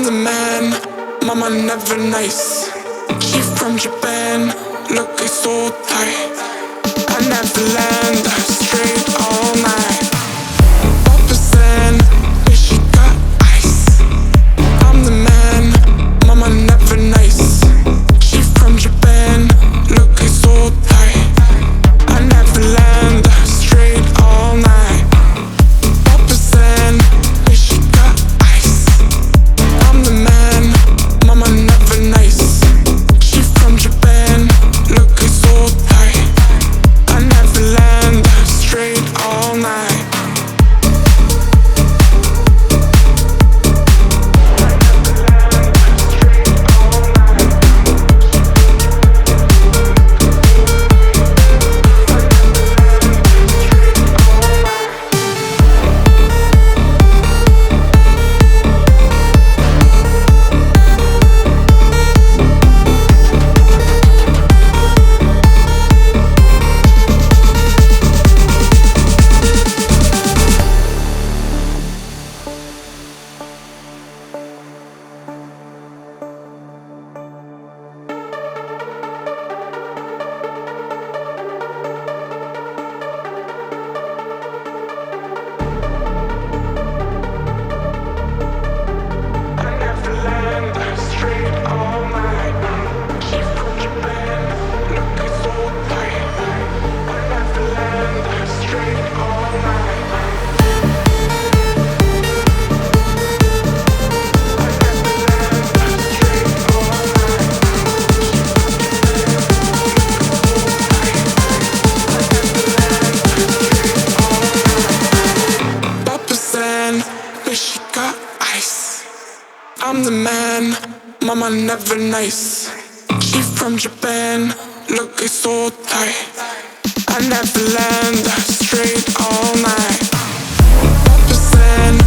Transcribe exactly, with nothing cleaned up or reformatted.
I'm the man, mama never nice. She from Japan, looking so tight. I never land straight all night. Papa San, bitch, she got ice. I'm the man, mama never nice. She from Japan, looking so tight. I never land straight all night. Papa San, bitch, she got ice. I'm the man, mama never nice. She from Japan, looking so tight. I never land straight all night. Bitch, she got ice. I'm the man, mama never nice. She from Japan, looking so tight. I never land straight all night. Papa San,